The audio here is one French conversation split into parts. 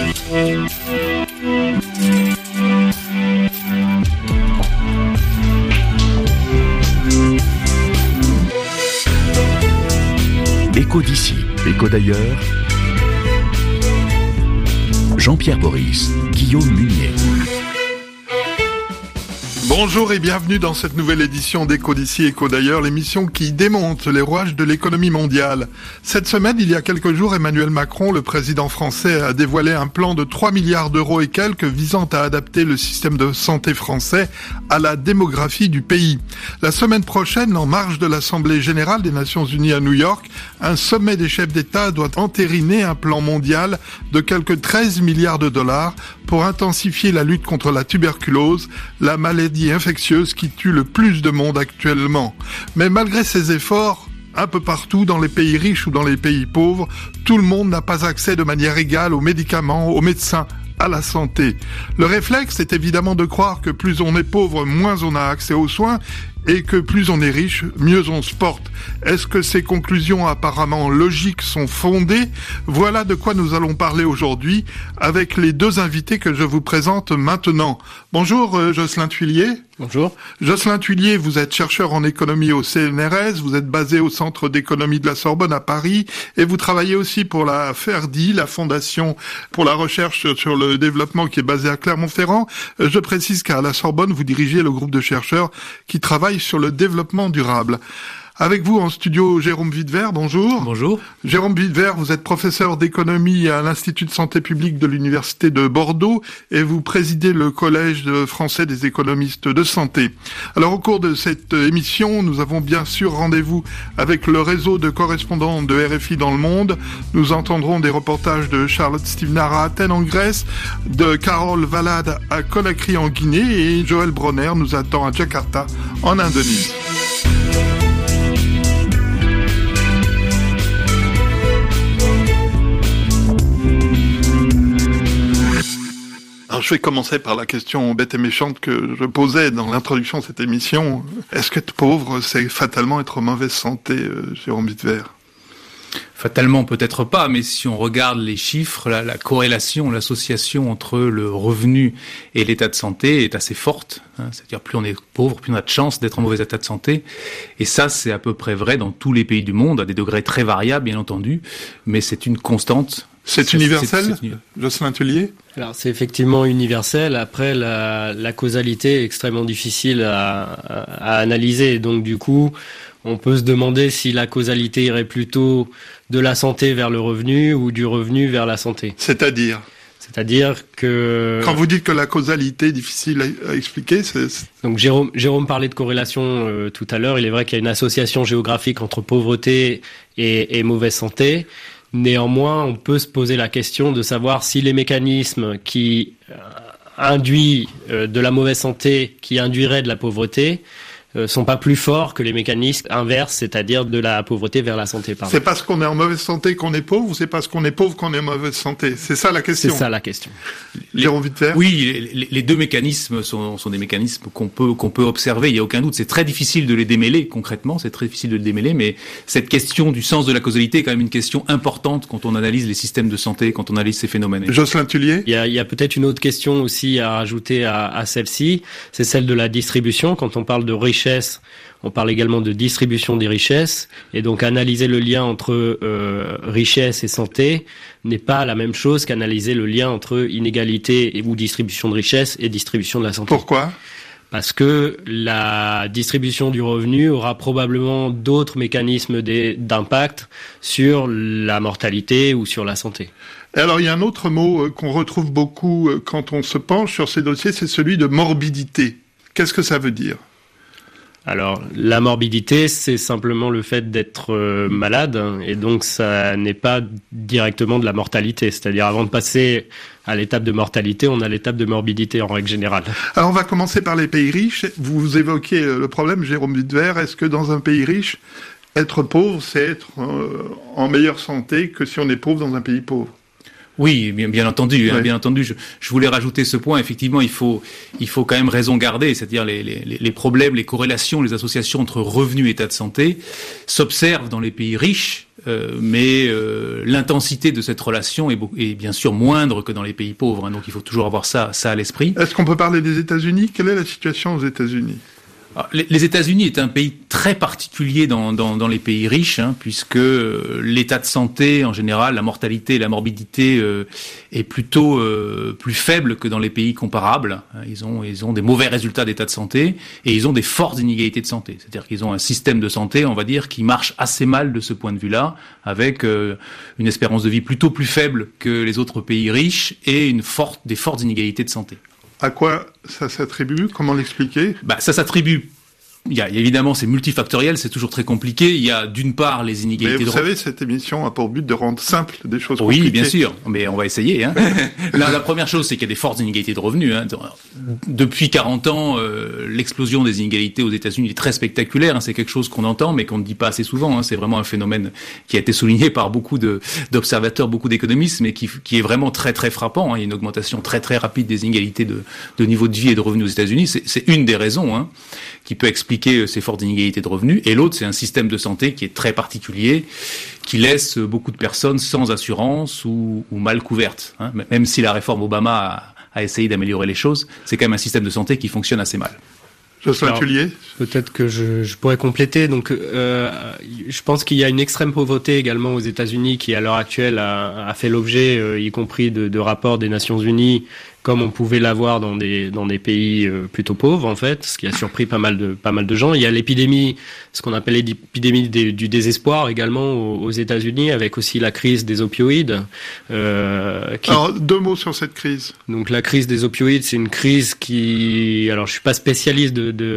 Écho d'ici, écho d'ailleurs. Jean-Pierre Boris, Guillaume Munier. Bonjour et bienvenue dans cette nouvelle édition d'Écho d'ici, écho d'ailleurs, l'émission qui démonte les rouages de l'économie mondiale. Cette semaine, il y a quelques jours, Emmanuel Macron, le président français, a dévoilé un plan de 3 milliards d'euros et quelques visant à adapter le système de santé français à la démographie du pays. La semaine prochaine, en marge de l'Assemblée générale des Nations unies à New York, un sommet des chefs d'État doit entériner un plan mondial de quelques 13 milliards de dollars pour intensifier la lutte contre la tuberculose, la maladie infectieuse qui tue le plus de monde actuellement. Mais malgré ces efforts, un peu partout, dans les pays riches ou dans les pays pauvres, tout le monde n'a pas accès de manière égale aux médicaments, aux médecins, à la santé. Le réflexe est évidemment de croire que plus on est pauvre, moins on a accès aux soins, et que plus on est riche, mieux on se porte. Est-ce que ces conclusions apparemment logiques sont fondées ? Voilà de quoi nous allons parler aujourd'hui avec les deux invités que je vous présente maintenant. Bonjour Jocelyn Thuillier. Bonjour. Jocelyn Thuillier, vous êtes chercheur en économie au CNRS, vous êtes basé au Centre d'économie de la Sorbonne à Paris et vous travaillez aussi pour la FERDI, la Fondation pour la recherche sur le développement qui est basée à Clermont-Ferrand. Je précise qu'à la Sorbonne, vous dirigez le groupe de chercheurs qui travaille sur le développement durable. Avec vous en studio, Jérôme Wiedever, bonjour. Bonjour. Jérôme Wiedever, vous êtes professeur d'économie à l'Institut de santé publique de l'Université de Bordeaux et vous présidez le Collège français des économistes de santé. Alors au cours de cette émission, nous avons bien sûr rendez-vous avec le réseau de correspondants de RFI dans le monde. Nous entendrons des reportages de Charlotte Stevenard à Athènes en Grèce, de Carole Valade à Conakry en Guinée et Joël Bronner nous attend à Jakarta en Indonésie. Alors, je vais commencer par la question bête et méchante que je posais dans l'introduction de cette émission. Est-ce qu'être pauvre, c'est fatalement être en mauvaise santé, Jérôme Wiedever ? Fatalement, peut-être pas, mais si on regarde les chiffres, la corrélation, l'association entre le revenu et l'état de santé est assez forte. C'est-à-dire, plus on est pauvre, plus on a de chances d'être en mauvais état de santé. Et ça, c'est à peu près vrai dans tous les pays du monde, à des degrés très variables, bien entendu, mais c'est une constante. C'est universel, Jocelyn Thuillier ? Alors c'est effectivement universel. Après la causalité est extrêmement difficile à analyser. Donc du coup, on peut se demander si la causalité irait plutôt de la santé vers le revenu ou du revenu vers la santé. C'est-à-dire que... Quand vous dites que la causalité est difficile à expliquer, Donc Jérôme parlait de corrélation tout à l'heure. Il est vrai qu'il y a une association géographique entre pauvreté et mauvaise santé. Néanmoins, on peut se poser la question de savoir si les mécanismes qui induisent de la mauvaise santé, qui induiraient de la pauvreté, sont pas plus forts que les mécanismes inverses, c'est-à-dire de la pauvreté vers la santé. Pardon. C'est parce qu'on est en mauvaise santé qu'on est pauvre ou c'est parce qu'on est pauvre qu'on est en mauvaise santé ? C'est ça la question. C'est ça la question. Jérôme Wiedever ? Oui, les deux mécanismes sont des mécanismes qu'on peut observer, il n'y a aucun doute. C'est très difficile de les démêler concrètement, c'est très difficile de les démêler, mais cette question du sens de la causalité est quand même une question importante quand on analyse les systèmes de santé, quand on analyse ces phénomènes. Jocelyn Thuillier ? Il y a peut-être une autre question aussi à rajouter à celle-ci, c'est celle de la distribution. Quand on parle de richesse, on parle également de distribution des richesses, et donc analyser le lien entre richesse et santé n'est pas la même chose qu'analyser le lien entre inégalité ou distribution de richesse et distribution de la santé. Pourquoi ? Parce que la distribution du revenu aura probablement d'autres mécanismes d'impact sur la mortalité ou sur la santé. Alors, il y a un autre mot qu'on retrouve beaucoup quand on se penche sur ces dossiers, c'est celui de morbidité. Qu'est-ce que ça veut dire ? Alors, la morbidité, c'est simplement le fait d'être malade, et donc ça n'est pas directement de la mortalité. C'est-à-dire, avant de passer à l'étape de mortalité, on a l'étape de morbidité en règle générale. Alors, on va commencer par les pays riches. Vous évoquez le problème, Jérôme Wiedever. Est-ce que dans un pays riche, être pauvre, c'est être en meilleure santé que si on est pauvre dans un pays pauvre ? Oui, bien entendu, oui. Bien entendu. Je voulais rajouter ce point. Effectivement, il faut quand même raison garder, c'est-à-dire les problèmes, les corrélations, les associations entre revenus et état de santé s'observent dans les pays riches, mais l'intensité de cette relation est bien sûr moindre que dans les pays pauvres. Hein, donc il faut toujours avoir ça à l'esprit. Est-ce qu'on peut parler des États-Unis ? Quelle est la situation aux États-Unis ? Les États-Unis est un pays très particulier dans les pays riches, hein, puisque l'état de santé en général, la mortalité et la morbidité est plutôt plus faible que dans les pays comparables. Ils ont des mauvais résultats d'état de santé et ils ont des fortes inégalités de santé. C'est-à-dire qu'ils ont un système de santé, on va dire, qui marche assez mal de ce point de vue-là, avec une espérance de vie plutôt plus faible que les autres pays riches et des fortes inégalités de santé. À quoi ça s'attribue ? Comment l'expliquer ? Ça s'attribue. Il y a évidemment, c'est multifactoriel, c'est toujours très compliqué. Il y a d'une part les inégalités. Mais vous savez, cette émission a pour but de rendre simple des choses compliquées. Oui, bien compliquées. sûr, mais on va essayer. Hein. La première chose, c'est qu'il y a des fortes inégalités de revenus. Hein. Depuis 40 ans, l'explosion des inégalités aux États-Unis est très spectaculaire. Hein. C'est quelque chose qu'on entend, mais qu'on ne dit pas assez souvent. Hein. C'est vraiment un phénomène qui a été souligné par beaucoup d'observateurs, beaucoup d'économistes, mais qui est vraiment très très frappant. Hein. Il y a une augmentation très très rapide des inégalités de niveau de vie et de revenus aux États-Unis. C'est une des raisons, hein, qui peut expliquer ces fortes inégalités de revenus, et l'autre, c'est un système de santé qui est très particulier, qui laisse beaucoup de personnes sans assurance ou mal couvertes. Hein. Même si la réforme Obama a essayé d'améliorer les choses, c'est quand même un système de santé qui fonctionne assez mal. Jocelyn Tullier. Peut-être que je pourrais compléter. Donc, je pense qu'il y a une extrême pauvreté également aux États-Unis qui, à l'heure actuelle, a fait l'objet, y compris de rapports des Nations Unies, comme on pouvait l'avoir dans des pays plutôt pauvres, en fait, ce qui a surpris pas mal de gens. Il y a l'épidémie, ce qu'on appelle l'épidémie du désespoir également aux États-Unis, avec aussi la crise des opioïdes. Alors, 2 mots sur cette crise. Donc, la crise des opioïdes, c'est une crise qui, alors je suis pas spécialiste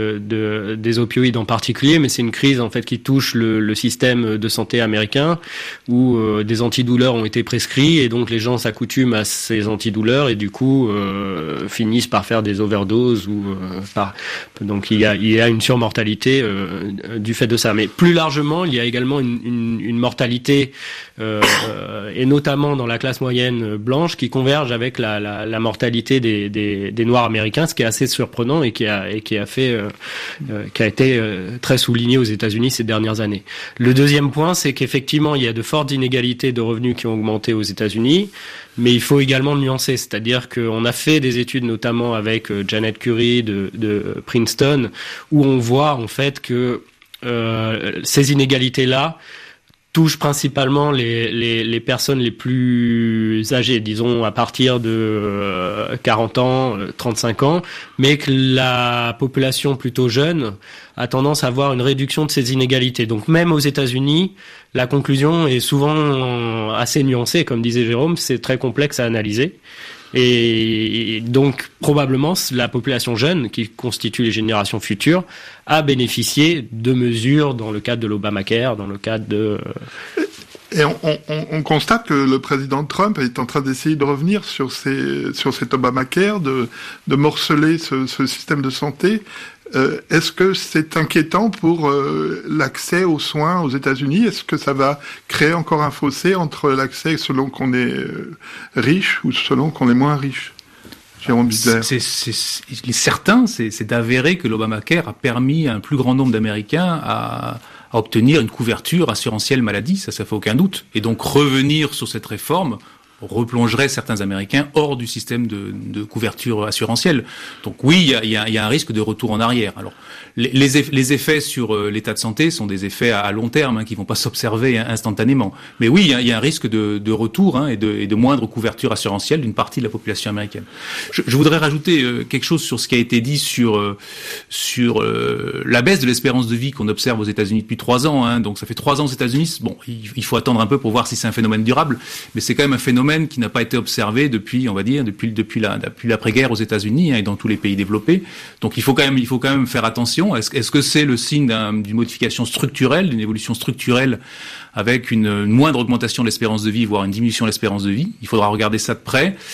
des opioïdes en particulier, mais c'est une crise en fait qui touche le système de santé américain, où des antidouleurs ont été prescrits et donc les gens s'accoutument à ces antidouleurs et du coup finissent par faire des overdoses donc il y a une surmortalité du fait de ça. Mais plus largement, il y a également une mortalité et notamment dans la classe moyenne blanche qui converge avec la mortalité des Noirs américains, ce qui est assez surprenant et qui a été très souligné aux États-Unis ces dernières années. Le deuxième point, c'est qu'effectivement, il y a de fortes inégalités de revenus qui ont augmenté aux États-Unis, mais il faut également nuancer, c'est-à-dire qu'on a fait des études notamment avec Janet Curry de Princeton, où on voit en fait que ces inégalités-là touche principalement les personnes les plus âgées, disons à partir de 40 ans, 35 ans, mais que la population plutôt jeune a tendance à avoir une réduction de ces inégalités. Donc même aux États-Unis, la conclusion est souvent assez nuancée, comme disait Jérôme, c'est très complexe à analyser. Et donc, probablement, la population jeune, qui constitue les générations futures, a bénéficié de mesures dans le cadre de l'Obamacare, dans le cadre de... Et on constate que le président Trump est en train d'essayer de revenir sur cet Obamacare, de morceler ce système de santé. Est-ce que c'est inquiétant pour l'accès aux soins aux États-Unis ? Est-ce que ça va créer encore un fossé entre l'accès selon qu'on est riche ou selon qu'on est moins riche ? Jérôme Bizet. Il est certain, c'est d'avéré que l'Obamacare a permis à un plus grand nombre d'Américains à obtenir une couverture assurantielle maladie, ça fait aucun doute. Et donc revenir sur cette réforme replongerait certains Américains hors du système de couverture assurantielle. Donc oui, il y a un risque de retour en arrière. Alors les effets sur l'état de santé sont des effets à long terme, hein, qui vont pas s'observer instantanément. Mais oui, il y a un risque de retour, hein, et de moindre couverture assurantielle d'une partie de la population américaine. Je voudrais rajouter quelque chose sur ce qui a été dit sur la baisse de l'espérance de vie qu'on observe aux États-Unis depuis 3 ans. Hein. Donc ça fait 3 ans aux États-Unis. Bon, il faut attendre un peu pour voir si c'est un phénomène durable, mais c'est quand même un phénomène qui n'a pas été observé depuis, on va dire, depuis l'après-guerre aux États-Unis, hein, et dans tous les pays développés. Donc il faut quand même faire attention. Est-ce que c'est le signe d'une modification structurelle, d'une évolution structurelle avec une moindre augmentation de l'espérance de vie, voire une diminution de l'espérance de vie ? Il faudra regarder ça de près.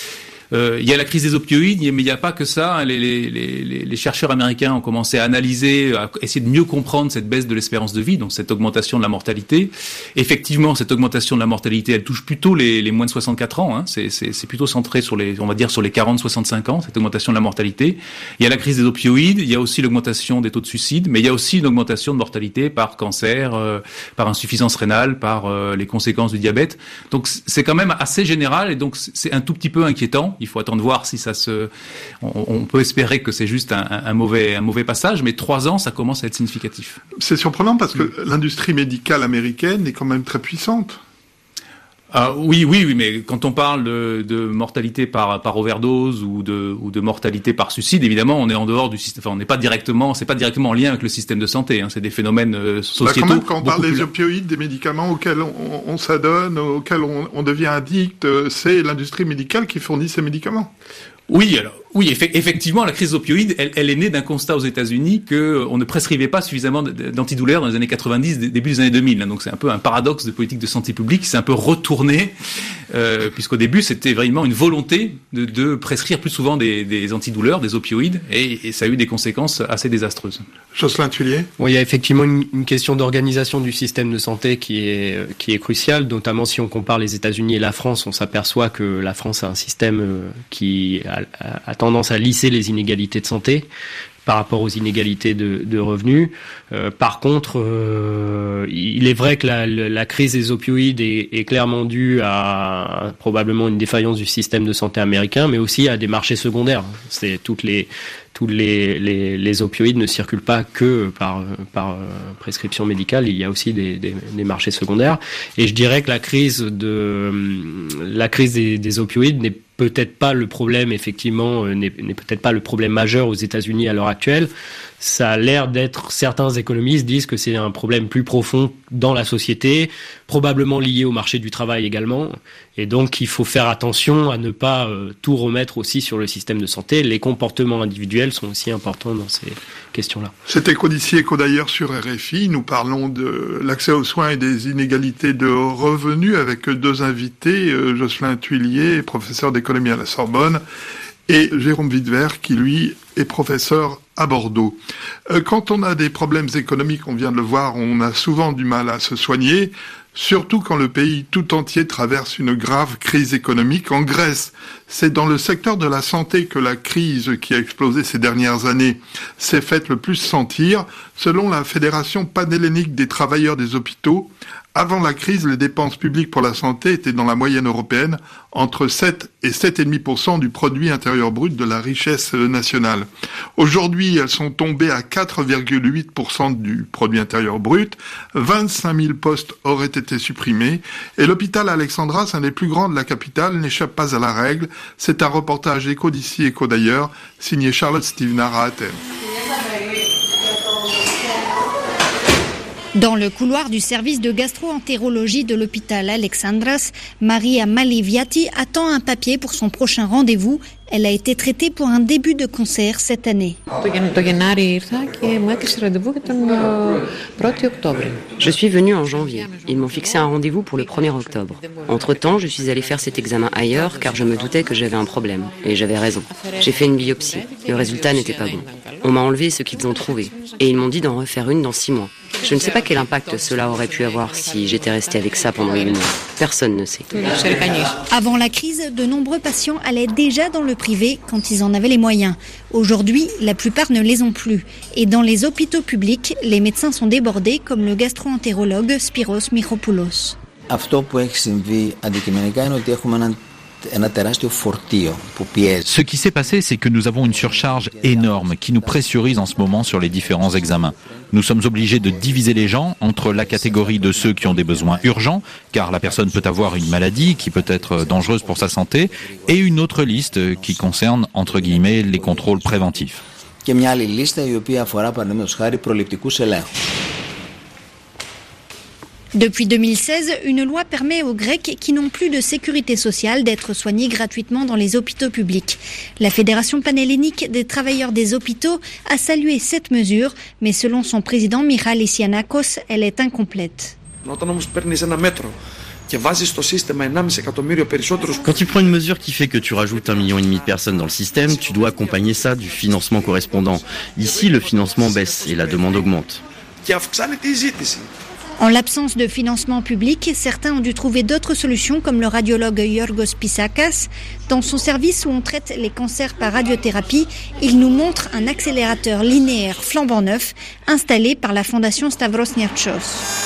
Il y a la crise des opioïdes, mais il n'y a pas que ça. Les chercheurs américains ont commencé à analyser, à essayer de mieux comprendre cette baisse de l'espérance de vie, donc cette augmentation de la mortalité. Effectivement, cette augmentation de la mortalité, elle touche plutôt les moins de 64 ans. Hein. C'est plutôt centré sur les 40-65 ans, cette augmentation de la mortalité. Il y a la crise des opioïdes, il y a aussi l'augmentation des taux de suicide, mais il y a aussi une augmentation de mortalité par cancer, par insuffisance rénale, par les conséquences du diabète. Donc c'est quand même assez général et donc c'est un tout petit peu inquiétant. Il faut attendre voir si on peut espérer que c'est juste un mauvais passage, mais 3 ans, ça commence à être significatif. C'est surprenant parce que l'industrie médicale américaine est quand même très puissante. Oui, mais quand on parle de mortalité par overdose ou de mortalité par suicide, évidemment, on est en dehors du système. Enfin, c'est pas directement en lien avec le système de santé. Hein, c'est des phénomènes sociétaux. Quand on parle des opioïdes, des médicaments auxquels on s'adonne, auxquels on devient addict, c'est l'industrie médicale qui fournit ces médicaments. Oui, effectivement, la crise opioïde, elle est née d'un constat aux États-Unis que on ne prescrivait pas suffisamment d'antidouleurs dans les années 90, début des années 2000. Donc c'est un peu un paradoxe de politique de santé publique qui s'est un peu retourné, puisqu'au début c'était vraiment une volonté de prescrire plus souvent des antidouleurs, des opioïdes, et ça a eu des conséquences assez désastreuses. Jocelyn Thuillier. Oui, il y a effectivement une question d'organisation du système de santé qui est cruciale, notamment si on compare les États-Unis et la France, on s'aperçoit que la France a un système qui a tendance à lisser les inégalités de santé par rapport aux inégalités de revenus. Par contre, il est vrai que la crise des opioïdes est clairement due à probablement une défaillance du système de santé américain, mais aussi à des marchés secondaires. C'est tous les opioïdes ne circulent pas que par prescription médicale. Il y a aussi des marchés secondaires. Et je dirais que la crise des opioïdes n'est peut-être pas le problème, effectivement, n'est peut-être pas le problème majeur aux États-Unis à l'heure actuelle. Ça a l'air d'être, certains économistes disent que c'est un problème plus profond dans la société, probablement lié au marché du travail également. Et donc, il faut faire attention à ne pas tout remettre aussi sur le système de santé. Les comportements individuels sont aussi importants dans ces questions-là. C'est Éco d'ici, Éco d'ailleurs sur RFI. Nous parlons de l'accès aux soins et des inégalités de revenus avec 2 invités, Jocelyn Thuillier, professeur d'économie à la Sorbonne, et Jérôme Wiedewehr, qui lui est professeur à Bordeaux. Quand on a des problèmes économiques, on vient de le voir, on a souvent du mal à se soigner, surtout quand le pays tout entier traverse une grave crise économique. En Grèce, c'est dans le secteur de la santé que la crise qui a explosé ces dernières années s'est faite le plus sentir. Selon la Fédération panhellénique des travailleurs des hôpitaux, avant la crise, les dépenses publiques pour la santé étaient dans la moyenne européenne entre 7 et 7,5% du produit intérieur brut de la richesse nationale. Aujourd'hui, elles sont tombées à 4,8% du produit intérieur brut. 25 000 postes auraient été supprimés. Et l'hôpital Alexandras, un des plus grands de la capitale, n'échappe pas à la règle. C'est un reportage Éco d'ici, Éco d'ailleurs, signé Charlotte Stevenard à Athènes. Dans le couloir du service de gastro-entérologie de l'hôpital Alexandras, Maria Maliviati attend un papier pour son prochain rendez-vous. Elle a été traitée pour un début de cancer cette année. Je suis venue en janvier. Ils m'ont fixé un rendez-vous pour le 1er octobre. Entre-temps, je suis allée faire cet examen ailleurs car je me doutais que j'avais un problème. Et j'avais raison. J'ai fait une biopsie. Le résultat n'était pas bon. On m'a enlevé ce qu'ils ont trouvé. Et ils m'ont dit d'en refaire une dans 6 mois. Je ne sais pas quel impact cela aurait pu avoir si j'étais restée avec ça pendant 8 mois. Personne ne sait. Avant la crise, de nombreux patients allaient déjà dans le privé quand ils en avaient les moyens. Aujourd'hui, la plupart ne les ont plus. Et dans les hôpitaux publics, les médecins sont débordés, comme le gastro-entérologue Spyros Michopoulos. Ce qui s'est passé, c'est que nous avons une surcharge énorme qui nous pressurise en ce moment sur les différents examens. Nous sommes obligés de diviser les gens entre la catégorie de ceux qui ont des besoins urgents, car la personne peut avoir une maladie qui peut être dangereuse pour sa santé, et une autre liste qui concerne, entre guillemets, les contrôles préventifs. Depuis 2016, une loi permet aux Grecs qui n'ont plus de sécurité sociale d'être soignés gratuitement dans les hôpitaux publics. La Fédération panhellénique des travailleurs des hôpitaux a salué cette mesure, mais selon son président Michalis Giannakos, elle est incomplète. Quand tu prends une mesure qui fait que tu rajoutes 1,5 million de personnes dans le système, tu dois accompagner ça du financement correspondant. Ici, le financement baisse et la demande augmente. En l'absence de financement public, certains ont dû trouver d'autres solutions, comme le radiologue Yorgos Pissakas. Dans son service où on traite les cancers par radiothérapie, il nous montre un accélérateur linéaire flambant neuf installé par la fondation Stavros Niarchos.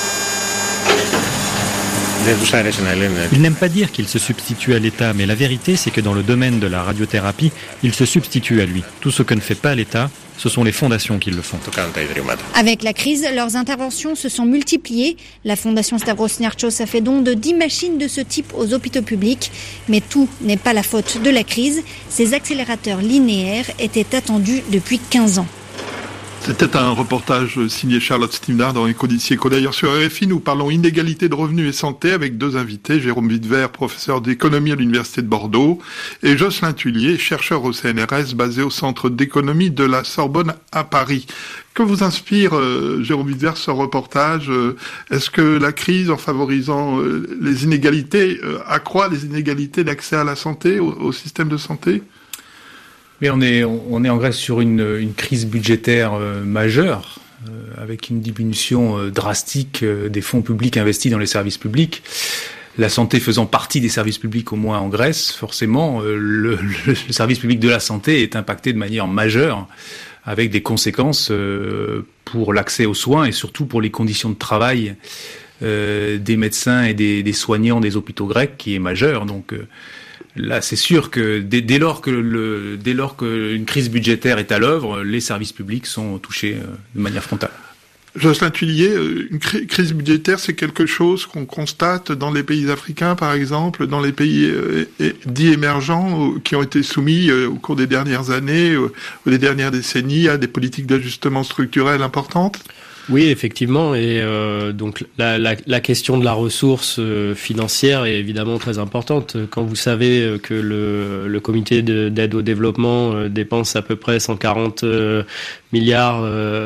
Ils n'aiment pas dire qu'il se substitue à l'État, mais la vérité, c'est que dans le domaine de la radiothérapie, il se substitue à lui. Tout ce que ne fait pas l'État, ce sont les fondations qui le font. Avec la crise, leurs interventions se sont multipliées. La fondation Stavros Niarchos a fait don de 10 machines de ce type aux hôpitaux publics. Mais tout n'est pas la faute de la crise. Ces accélérateurs linéaires étaient attendus depuis 15 ans. C'était un reportage signé Charlotte Stimdar dans Éco d'ici, Éco d'ailleurs. Sur RFI, nous parlons inégalité de revenus et santé avec deux invités, Jérôme Wittwer, professeur d'économie à l'Université de Bordeaux, et Jocelyn Tullier, chercheur au CNRS, basé au Centre d'économie de la Sorbonne à Paris. Que vous inspire, Jérôme Wittwer, ce reportage? Est-ce que la crise, en favorisant les inégalités, accroît les inégalités d'accès à la santé, au système de santé? Mais on est en Grèce sur une crise budgétaire majeure, avec une diminution drastique des fonds publics investis dans les services publics. La santé faisant partie des services publics, au moins en Grèce, forcément, le service public de la santé est impacté de manière majeure, avec des conséquences pour l'accès aux soins et surtout pour les conditions de travail des médecins et des soignants des hôpitaux grecs, qui est majeure. Donc là, c'est sûr que dès lors qu'une crise budgétaire est à l'œuvre, les services publics sont touchés de manière frontale. Jocelyn Tullier, une crise budgétaire, c'est quelque chose qu'on constate dans les pays africains, par exemple, dans les pays dits émergents, qui ont été soumis au cours des dernières années, ou des dernières décennies, à des politiques d'ajustement structurel importantes? Oui, effectivement, et donc la question de la ressource financière est évidemment très importante. Quand vous savez que le comité d'aide au développement dépense à peu près 140 milliards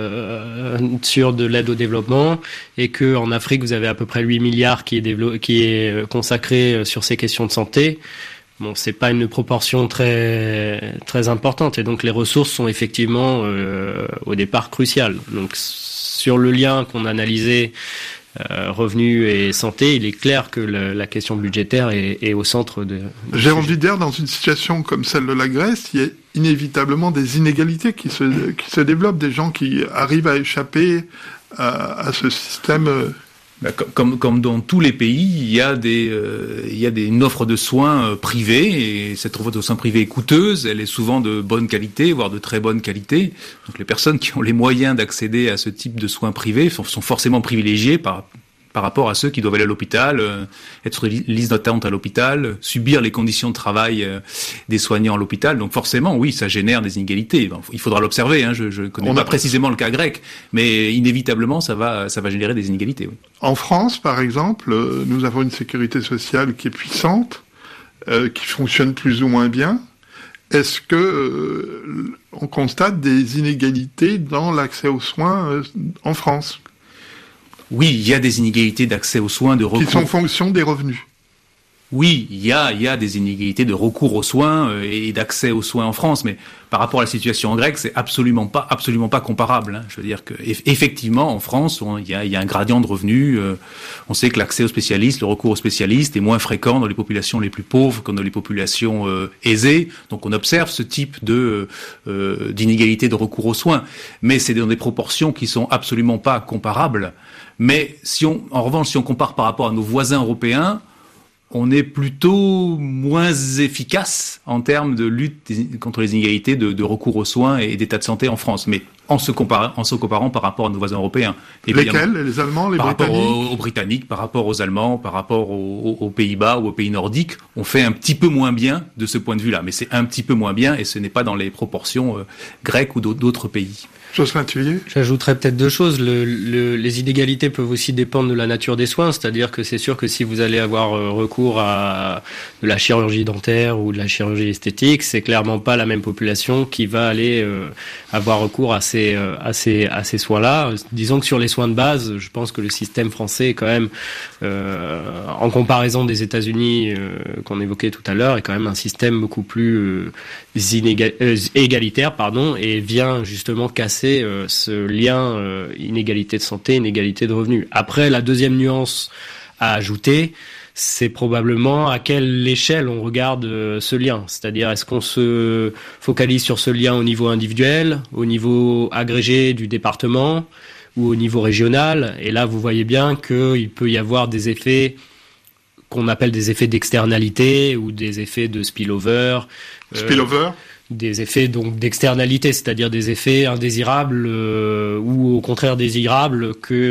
sur de l'aide au développement, et que en Afrique vous avez à peu près 8 milliards qui est consacré sur ces questions de santé. Bon, c'est pas une proportion très très importante, et donc les ressources sont effectivement au départ cruciales. Donc sur le lien qu'on analysait, revenus et santé, il est clair que la question budgétaire est au centre de... Jérôme Wittwer, dans une situation comme celle de la Grèce, il y a inévitablement des inégalités qui se développent, des gens qui arrivent à échapper à ce système... Comme dans tous les pays, il y a une offre de soins privée, et cette offre de soins privée est coûteuse, elle est souvent de bonne qualité, voire de très bonne qualité. Donc les personnes qui ont les moyens d'accéder à ce type de soins privés sont forcément privilégiées par rapport à ceux qui doivent aller à l'hôpital, être sur les listes d'attente à l'hôpital, subir les conditions de travail des soignants à l'hôpital. Donc forcément, oui, ça génère des inégalités. Bon, il faudra l'observer, hein, je connais pas précisément le cas grec, mais inévitablement, ça va générer des inégalités. Oui. En France, par exemple, nous avons une sécurité sociale qui est puissante, qui fonctionne plus ou moins bien. Est-ce que on constate des inégalités dans l'accès aux soins en France ? Oui, il y a des inégalités d'accès aux soins, de recours. Qui sont en fonction des revenus. Oui, il y a des inégalités de recours aux soins et d'accès aux soins en France, mais par rapport à la situation en Grèce, c'est absolument pas comparable. Hein. Je veux dire que effectivement, en France, il y a un gradient de revenus. On sait que l'accès aux spécialistes, le recours aux spécialistes est moins fréquent dans les populations les plus pauvres que dans les populations aisées. Donc, on observe ce type d'inégalité de recours aux soins, mais c'est dans des proportions qui sont absolument pas comparables. Mais en revanche, si on compare par rapport à nos voisins européens, on est plutôt moins efficace en termes de lutte contre les inégalités de recours aux soins et d'état de santé en France, mais en se comparant par rapport à nos voisins européens. Lesquels? Les Allemands, les Britanniques? Par rapport aux Britanniques, par rapport aux Allemands, par rapport aux Pays-Bas ou aux pays nordiques, on fait un petit peu moins bien de ce point de vue-là, mais c'est un petit peu moins bien et ce n'est pas dans les proportions grecques ou d'autres pays. J'ajouterais peut-être deux choses. Les inégalités peuvent aussi dépendre de la nature des soins, c'est-à-dire que c'est sûr que si vous allez avoir recours à de la chirurgie dentaire ou de la chirurgie esthétique, c'est clairement pas la même population qui va aller avoir recours à ces ces soins-là. Disons que sur les soins de base, je pense que le système français est quand même, en comparaison des États-Unis qu'on évoquait tout à l'heure, est quand même un système beaucoup plus égalitaire, et vient justement casser ce lien inégalité de santé, inégalité de revenus. Après, la deuxième nuance à ajouter, c'est probablement à quelle échelle on regarde ce lien. C'est-à-dire, est-ce qu'on se focalise sur ce lien au niveau individuel, au niveau agrégé du département ou au niveau régional? Et là, vous voyez bien qu'il peut y avoir des effets qu'on appelle des effets d'externalité ou des effets de spillover. Des effets donc d'externalité, c'est-à-dire des effets indésirables ou au contraire désirables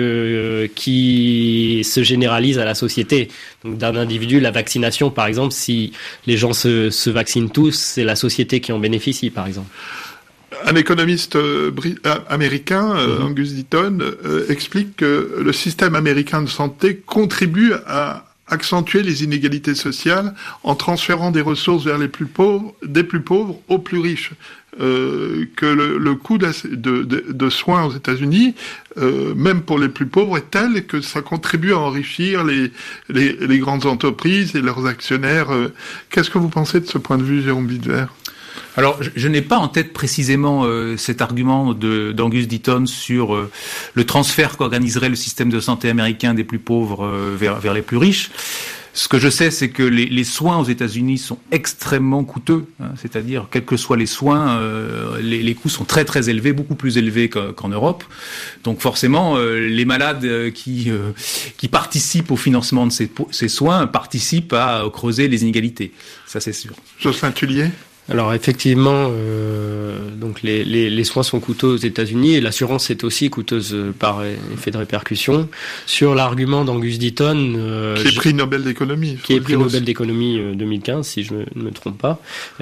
qui se généralisent à la société. Donc d'un individu, la vaccination par exemple, si les gens se vaccinent tous, c'est la société qui en bénéficie par exemple. Un économiste américain, Angus Deaton, explique que le système américain de santé contribue à accentuer les inégalités sociales en transférant des ressources vers les plus pauvres, des plus pauvres aux plus riches. Que le coût de soins aux États-Unis, même pour les plus pauvres, est tel que ça contribue à enrichir les grandes entreprises et leurs actionnaires. Qu'est-ce que vous pensez de ce point de vue, Jérôme Witwer ? Alors, je n'ai pas en tête précisément cet argument d'Angus Deaton sur le transfert qu'organiserait le système de santé américain des plus pauvres vers les plus riches. Ce que je sais, c'est que les soins aux États-Unis sont extrêmement coûteux, c'est-à-dire, quels que soient les soins, les coûts sont très très élevés, beaucoup plus élevés qu'en Europe. Donc forcément, les malades qui participent au financement de ces soins participent à creuser les inégalités. Ça, c'est sûr. Jocelyn Tullier ? Alors effectivement, donc les soins sont coûteux aux États-Unis et l'assurance est aussi coûteuse par effet de répercussion. Sur l'argument d'Angus Deaton, qui est prix Nobel d'économie, 2015, si je ne me trompe pas,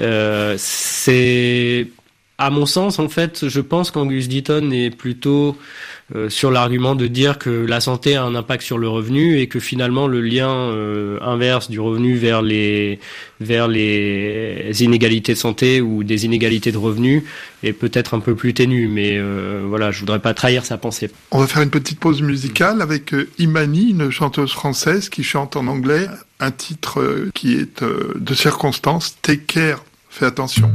c'est à mon sens en fait, je pense qu'Angus Deaton est plutôt sur l'argument de dire que la santé a un impact sur le revenu et que finalement le lien inverse du revenu vers les inégalités de santé ou des inégalités de revenus est peut-être un peu plus ténu, mais voilà, je voudrais pas trahir sa pensée. On va faire une petite pause musicale avec Imani, une chanteuse française qui chante en anglais un titre qui est de circonstance, Take Care, fais attention.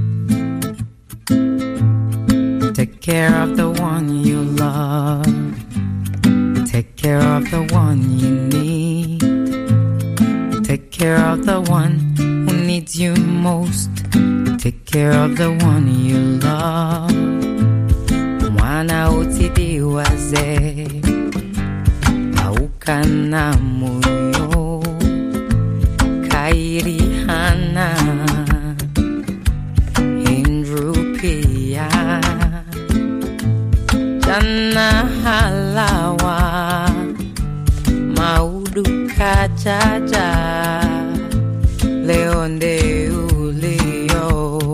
Take care of the one you love. Take care of the one you need. Take care of the one who needs you most. Take care of the one you love. Mwana utidiwaze aukana moyo kairi hana indrupia Jana halawa maudu kajaja leonde ulio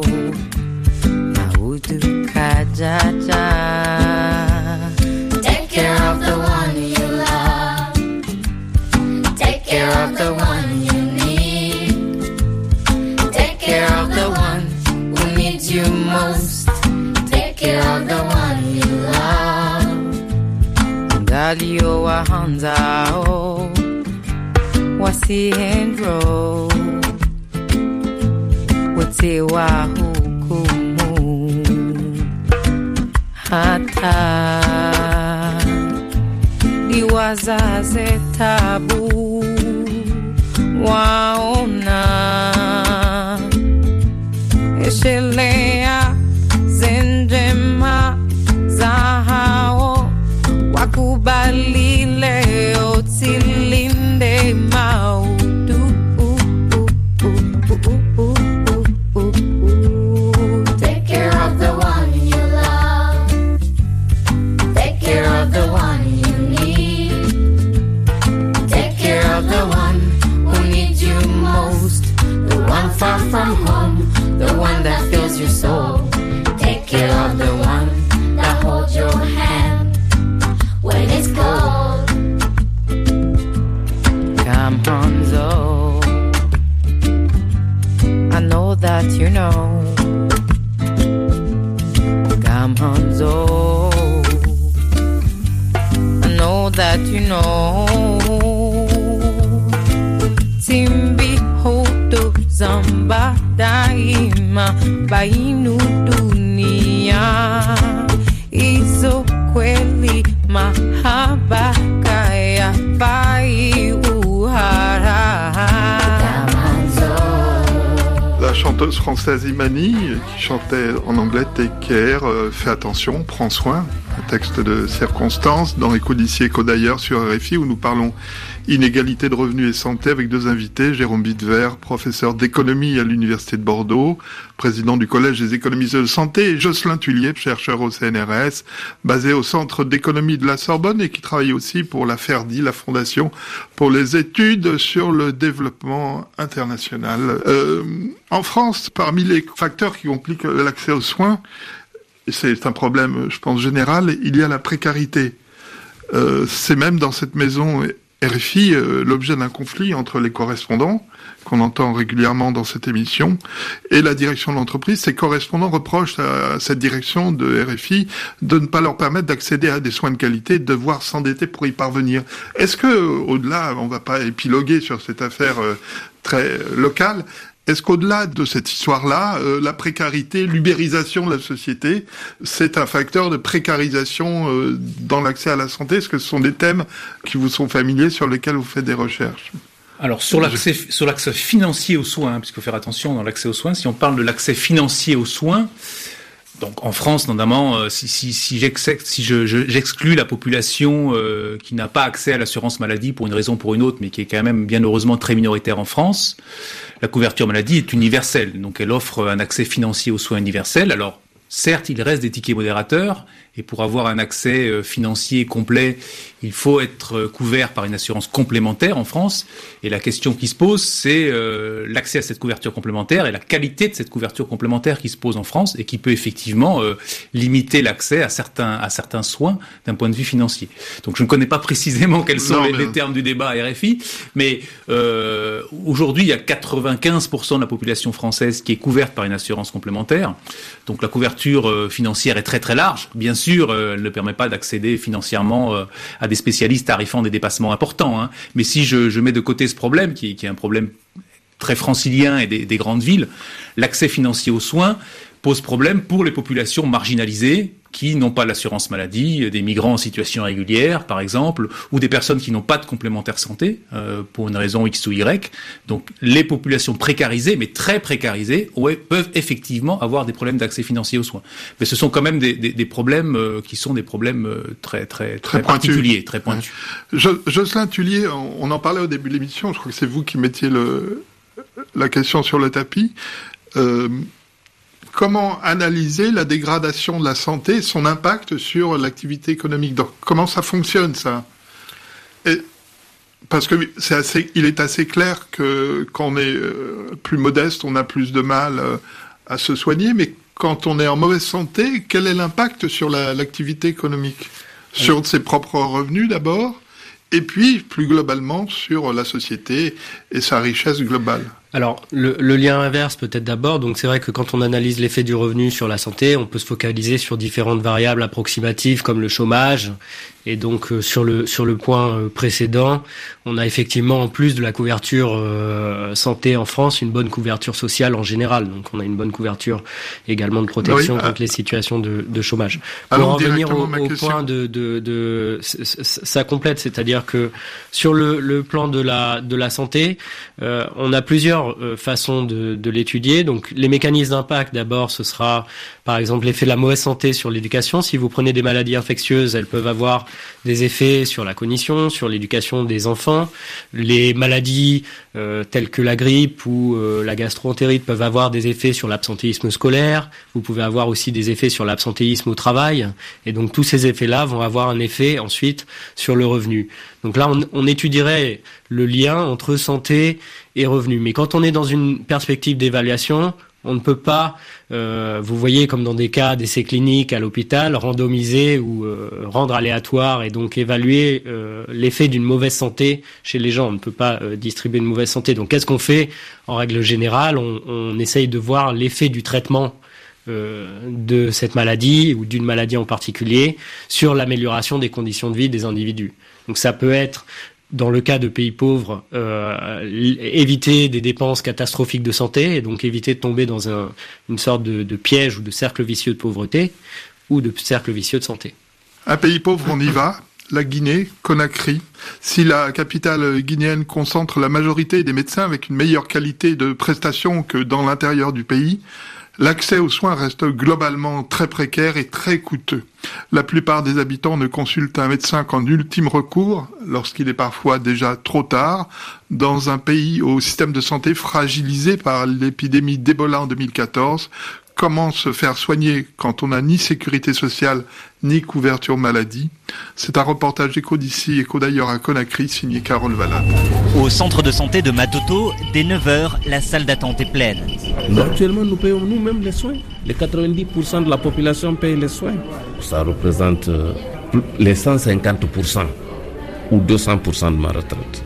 maudu kajaja. Take care of the one you love. Take care of the one you need. Take care of the one who needs you most. Take care of the one you love. Dalio wahanzao wasihendro wote wa hukumu hata liwazaze tabu waona eshelea zenjema zahao wakubali leo tilinde maudu. Take care of the one you love. Take care of the one you need. Take care of the one who needs you most. The one far from home, the one that fills your soul. Take care of the one that holds your hand when it's cold. Come Hanzo, I know that you know. Come Hanzo, know that you know. Timbi hoto zamba daima bainu dunia. Izo kweli mahaba kaya bai uhara. La chanteuse française Imani, qui chantait en anglais Take Care, fais attention, prends soin, un texte de circonstance dans Écho d'ici, Écho d'ailleurs sur RFI, où nous parlons inégalité de revenus et santé avec deux invités, Jérôme Bitver, professeur d'économie à l'Université de Bordeaux, président du Collège des économistes de santé, et Jocelyn Tullier, chercheur au CNRS, basé au Centre d'économie de la Sorbonne et qui travaille aussi pour la FERDI, la Fondation pour les études sur le développement international. En France, parmi les facteurs qui compliquent l'accès aux soins, et c'est un problème, je pense, général, il y a la précarité. C'est même dans cette maison RFI l'objet d'un conflit entre les correspondants, qu'on entend régulièrement dans cette émission, et la direction de l'entreprise. Ces correspondants reprochent à cette direction de RFI de ne pas leur permettre d'accéder à des soins de qualité, de devoir s'endetter pour y parvenir. Est-ce que, au-delà, on va pas épiloguer sur cette affaire très locale, est-ce qu'au-delà de cette histoire-là, la précarité, l'ubérisation de la société, c'est un facteur de précarisation dans l'accès à la santé? Est-ce que ce sont des thèmes qui vous sont familiers, sur lesquels vous faites des recherches? Alors sur l'accès financier aux soins, puisqu'il faut faire attention dans l'accès aux soins, si on parle de l'accès financier aux soins, donc en France notamment, si j'exclus la population qui n'a pas accès à l'assurance maladie pour une raison ou pour une autre, mais qui est quand même bien heureusement très minoritaire en France, la couverture maladie est universelle, donc elle offre un accès financier aux soins universel. Alors certes, il reste des tickets modérateurs, et pour avoir un accès financier complet, il faut être couvert par une assurance complémentaire en France. Et la question qui se pose, c'est l'accès à cette couverture complémentaire et la qualité de cette couverture complémentaire qui se pose en France et qui peut effectivement limiter l'accès à certains soins d'un point de vue financier. Donc je ne connais pas précisément quels sont les termes du débat à RFI, mais aujourd'hui, il y a 95% de la population française qui est couverte par une assurance complémentaire. Donc la couverture financière est très très large. Bien sûr, elle ne permet pas d'accéder financièrement à des spécialistes tarifant des dépassements importants. Hein. Mais si je mets de côté ce problème, qui est un problème très francilien et des grandes villes, l'accès financier aux soins pose problème pour les populations marginalisées qui n'ont pas l'assurance maladie, des migrants en situation irrégulière, par exemple, ou des personnes qui n'ont pas de complémentaire santé, pour une raison X ou Y. Donc, les populations précarisées, mais très précarisées, peuvent effectivement avoir des problèmes d'accès financier aux soins. Mais ce sont quand même des problèmes qui sont des problèmes très particuliers, très pointus. Jocelyn Tullier, on en parlait au début de l'émission, je crois que c'est vous qui mettiez la question sur le tapis. Comment analyser la dégradation de la santé et son impact sur l'activité économique? Donc, comment ça fonctionne, ça? Parce que il est assez clair que quand on est plus modeste, on a plus de mal à se soigner, mais quand on est en mauvaise santé, quel est l'impact sur l'activité économique? Sur ses propres revenus d'abord, et puis plus globalement sur la société et sa richesse globale. Alors, le lien inverse peut-être d'abord. Donc, c'est vrai que quand on analyse l'effet du revenu sur la santé, on peut se focaliser sur différentes variables approximatives comme le chômage. Et donc, sur le point précédent, on a effectivement, en plus de la couverture santé en France, une bonne couverture sociale en général. Donc, on a une bonne couverture également de protection contre les situations de chômage. Pour en revenir au point ça complète, c'est-à-dire que sur le plan de la santé, on a plusieurs façons de l'étudier. Donc, les mécanismes d'impact, d'abord, ce sera, par exemple, l'effet de la mauvaise santé sur l'éducation. Si vous prenez des maladies infectieuses, elles peuvent avoir des effets sur la cognition, sur l'éducation des enfants. Les maladies telles que la grippe ou la gastro-entérite peuvent avoir des effets sur l'absentéisme scolaire. Vous pouvez avoir aussi des effets sur l'absentéisme au travail. Et donc, tous ces effets-là vont avoir un effet ensuite sur le revenu. Donc là, on étudierait le lien entre santé et revenu. Mais quand on est dans une perspective d'évaluation, on ne peut pas, vous voyez, comme dans des cas d'essais cliniques à l'hôpital, randomiser ou rendre aléatoire et donc évaluer l'effet d'une mauvaise santé chez les gens. On ne peut pas distribuer une mauvaise santé. Donc qu'est-ce qu'on fait? En règle générale, on essaye de voir l'effet du traitement de cette maladie ou d'une maladie en particulier sur l'amélioration des conditions de vie des individus. Donc ça peut être, dans le cas de pays pauvres, éviter des dépenses catastrophiques de santé et donc éviter de tomber dans une sorte de piège ou de cercle vicieux de pauvreté ou de cercle vicieux de santé. Un pays pauvre, on y va. La Guinée, Conakry. Si la capitale guinéenne concentre la majorité des médecins avec une meilleure qualité de prestation que dans l'intérieur du pays, l'accès aux soins reste globalement très précaire et très coûteux. La plupart des habitants ne consultent un médecin qu'en ultime recours, lorsqu'il est parfois déjà trop tard, dans un pays au système de santé fragilisé par l'épidémie d'Ebola en 2014. Comment se faire soigner quand on n'a ni sécurité sociale ni couverture maladie? C'est un reportage Écho d'ici, Écho d'ailleurs à Conakry, signé Carole Valade. Au centre de santé de Matoto, dès 9h, la salle d'attente est pleine. Actuellement, nous payons nous-mêmes les soins. Les 90% de la population paye les soins. Ça représente les 150% ou 200% de ma retraite.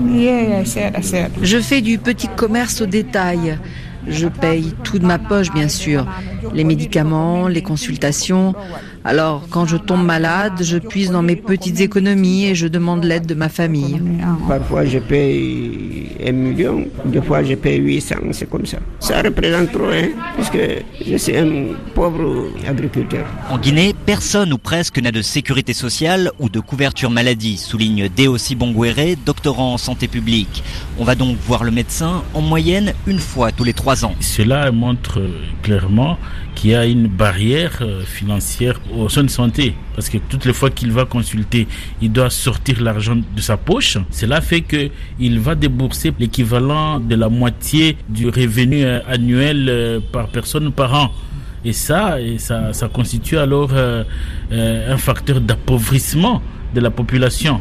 Je fais du petit commerce au détail. Je paye tout de ma poche, bien sûr. Les médicaments, les consultations. Alors, quand je tombe malade, je puise dans mes petites économies et je demande l'aide de ma famille. Parfois, je paye 1 million. Des fois, je paye 800. C'est comme ça. Ça représente trop, puisque je suis un pauvre agriculteur. En Guinée, personne ou presque n'a de sécurité sociale ou de couverture maladie, souligne Deo Sibongwere, doctorant en santé publique. On va donc voir le médecin en moyenne une fois tous les 3 ans. Cela montre clairement qu'il y a une barrière financière aux soins de santé. Parce que toutes les fois qu'il va consulter, il doit sortir l'argent de sa poche. Cela fait qu'il va débourser l'équivalent de la moitié du revenu annuel par personne par an. Et ça constitue alors un facteur d'appauvrissement de la population.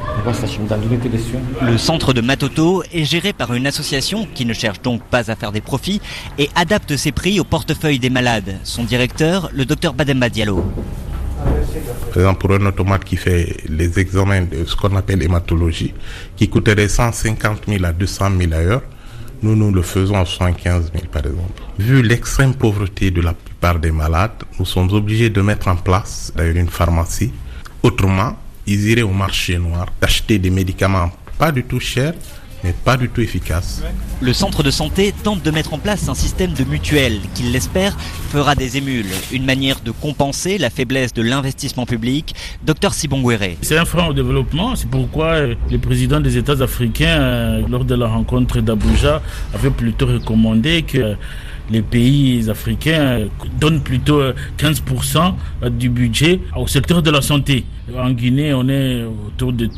Le centre de Matoto est géré par une association qui ne cherche donc pas à faire des profits et adapte ses prix au portefeuille des malades. Son directeur, le docteur Bademba Diallo. Par exemple, pour un automate qui fait les examens de ce qu'on appelle hématologie, qui coûterait 150 000 à 200 000 ailleurs, nous le faisons à 75 000 par exemple. Vu l'extrême pauvreté de la plupart des malades, nous sommes obligés de mettre en place une pharmacie. Autrement, ils iraient au marché noir d'acheter des médicaments pas du tout chers, mais pas du tout efficaces. Le centre de santé tente de mettre en place un système de mutuelle qu'il l'espère fera des émules, une manière de compenser la faiblesse de l'investissement public. Dr Sibongwere. C'est un frein au développement, c'est pourquoi le président des États africains, lors de la rencontre d'Abuja, avait plutôt recommandé que les pays africains donnent plutôt 15% du budget au secteur de la santé. En Guinée, on est autour de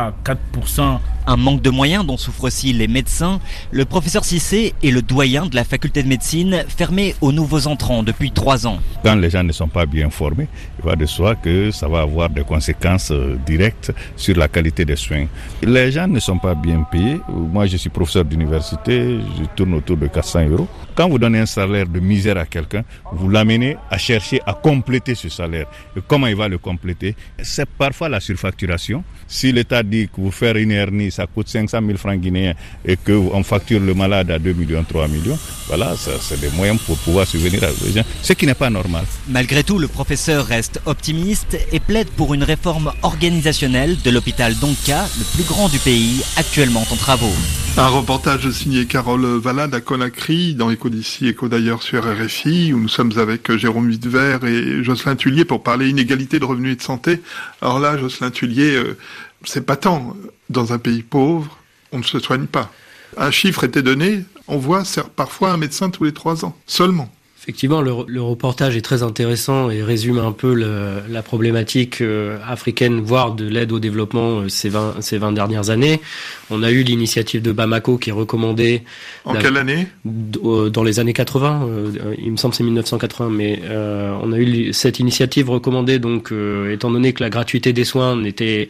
3-4%. Un manque de moyens dont souffrent aussi les médecins. Le professeur Cissé est le doyen de la faculté de médecine, fermée aux nouveaux entrants depuis 3 ans. Quand les gens ne sont pas bien formés, il va de soi que ça va avoir des conséquences directes sur la qualité des soins. Les gens ne sont pas bien payés. Moi, je suis professeur d'université, je tourne autour de 400 €. Quand vous donnez un salaire de misère à quelqu'un, vous l'amenez à chercher à compléter ce salaire. Et comment il va le compléter? C'est parfois la surfacturation. Si l'État dit que vous faire une hernie, ça coûte 500 000 francs guinéens et qu'on facture le malade à 2 millions, 3 millions, voilà, ça, c'est des moyens pour pouvoir subvenir aux gens, ce qui n'est pas normal. Malgré tout, le professeur reste optimiste et plaide pour une réforme organisationnelle de l'hôpital Donka, le plus grand du pays, actuellement en travaux. Un reportage signé Carole Valade à Conakry, dans Écho d'ici, Écho d'ailleurs sur RFI, où nous sommes avec Jérôme Wittevert et Jocelyn Tullier pour parler inégalité de revenus et de santé. Alors là, Jocelyn Tullier, c'est patent. Dans un pays pauvre, on ne se soigne pas. Un chiffre était donné, on voit parfois un médecin tous les 3 ans, seulement. Effectivement, le reportage est très intéressant et résume un peu la problématique africaine, voire de l'aide au développement ces 20 dernières années. On a eu l'initiative de Bamako qui est recommandée... En quelle année ? Dans les années 80, il me semble que c'est 1980, mais on a eu cette initiative recommandée, donc étant donné que la gratuité des soins n'était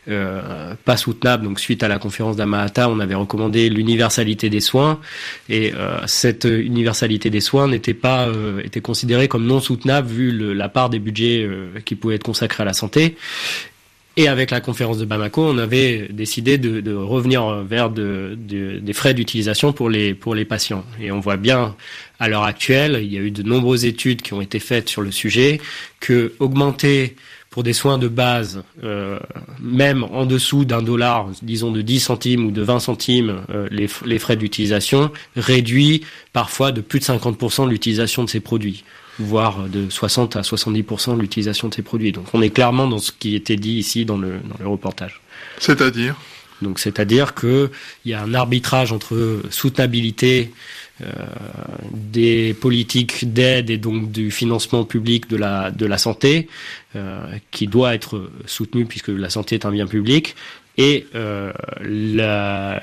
pas soutenable, donc suite à la conférence d'Amahata, on avait recommandé l'universalité des soins, et cette universalité des soins était considérée comme non soutenable vu la part des budgets qui pouvaient être consacrés à la santé. Et avec la conférence de Bamako, on avait décidé de revenir vers des frais d'utilisation pour les patients. Et on voit bien, à l'heure actuelle, il y a eu de nombreuses études qui ont été faites sur le sujet, que augmenter pour des soins de base, même en dessous $1, disons de 10 centimes ou de 20 centimes, les frais d'utilisation, réduit parfois de plus de 50% de l'utilisation de ces produits, voire de 60 à 70% de l'utilisation de ces produits. Donc on est clairement dans ce qui était dit ici dans le reportage. C'est-à-dire ? Donc c'est-à-dire que il y a un arbitrage entre soutenabilité des politiques d'aide et donc du financement public de la santé, qui doit être soutenu puisque la santé est un bien public, et la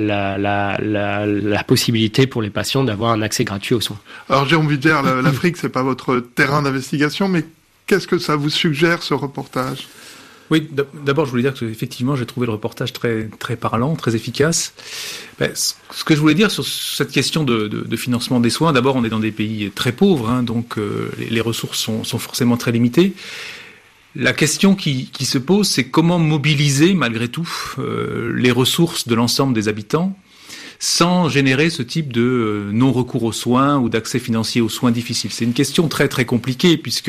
possibilité pour les patients d'avoir un accès gratuit aux soins. Alors Jérôme Viguer, l'Afrique, c'est pas votre terrain d'investigation, mais qu'est-ce que ça vous suggère, ce reportage ? Oui, d'abord, je voulais dire que effectivement, j'ai trouvé le reportage très, très parlant, très efficace. Ce que je voulais dire sur cette question de financement des soins, d'abord, on est dans des pays très pauvres, hein, donc les ressources sont forcément très limitées. La question qui se pose, c'est comment mobiliser, malgré tout, les ressources de l'ensemble des habitants sans générer ce type de non-recours aux soins ou d'accès financier aux soins difficiles. C'est une question très, très compliquée, puisque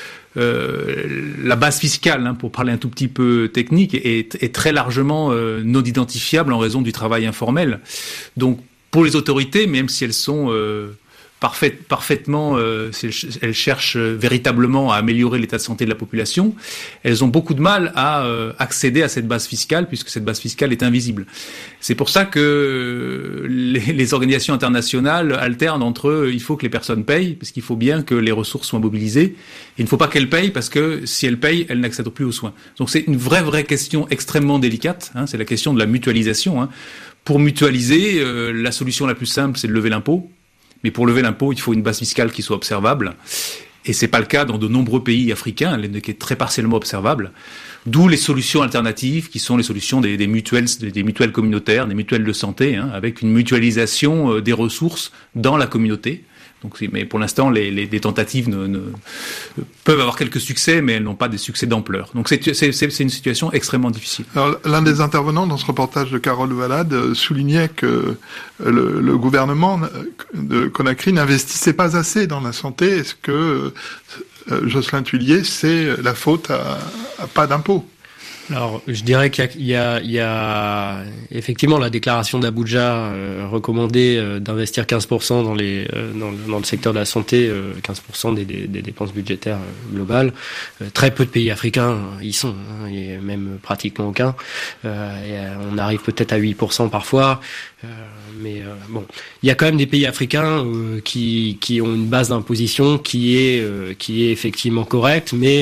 la base fiscale, hein, pour parler un tout petit peu technique, est très largement non identifiable en raison du travail informel. Donc, pour les autorités, même si elles sont parfaitement, si elles cherchent véritablement à améliorer l'état de santé de la population, elles ont beaucoup de mal à accéder à cette base fiscale, puisque cette base fiscale est invisible. C'est pour ça que les organisations internationales alternent entre il faut que les personnes payent, parce qu'il faut bien que les ressources soient mobilisées, et il ne faut pas qu'elles payent, parce que si elles payent, elles n'accèdent plus aux soins. Donc c'est une vraie question extrêmement délicate, hein, c'est la question de la mutualisation. Hein. Pour mutualiser, la solution la plus simple, c'est de lever l'impôt. Mais pour lever l'impôt, il faut une base fiscale qui soit observable. Et c'est pas le cas dans de nombreux pays africains, qui est très partiellement observable. D'où les solutions alternatives, qui sont les solutions des mutuelles communautaires, des mutuelles de santé, hein, avec une mutualisation des ressources dans la communauté. Donc, mais pour l'instant, les tentatives peuvent avoir quelques succès, mais elles n'ont pas des succès d'ampleur. Donc c'est une situation extrêmement difficile. Alors, l'un des intervenants dans ce reportage de Carole Valade soulignait que le gouvernement de Conakry n'investissait pas assez dans la santé. Est-ce que Jocelyn Thuillier, c'est la faute à pas d'impôts? Alors, je dirais qu'il y a effectivement la déclaration d'Abuja recommandée d'investir 15% dans le secteur de la santé, 15% des dépenses budgétaires globales. Très peu de pays africains y sont, hein, et même pratiquement aucun. On arrive peut-être à 8% parfois. Mais bon, il y a quand même des pays africains qui ont une base d'imposition qui est effectivement correcte, mais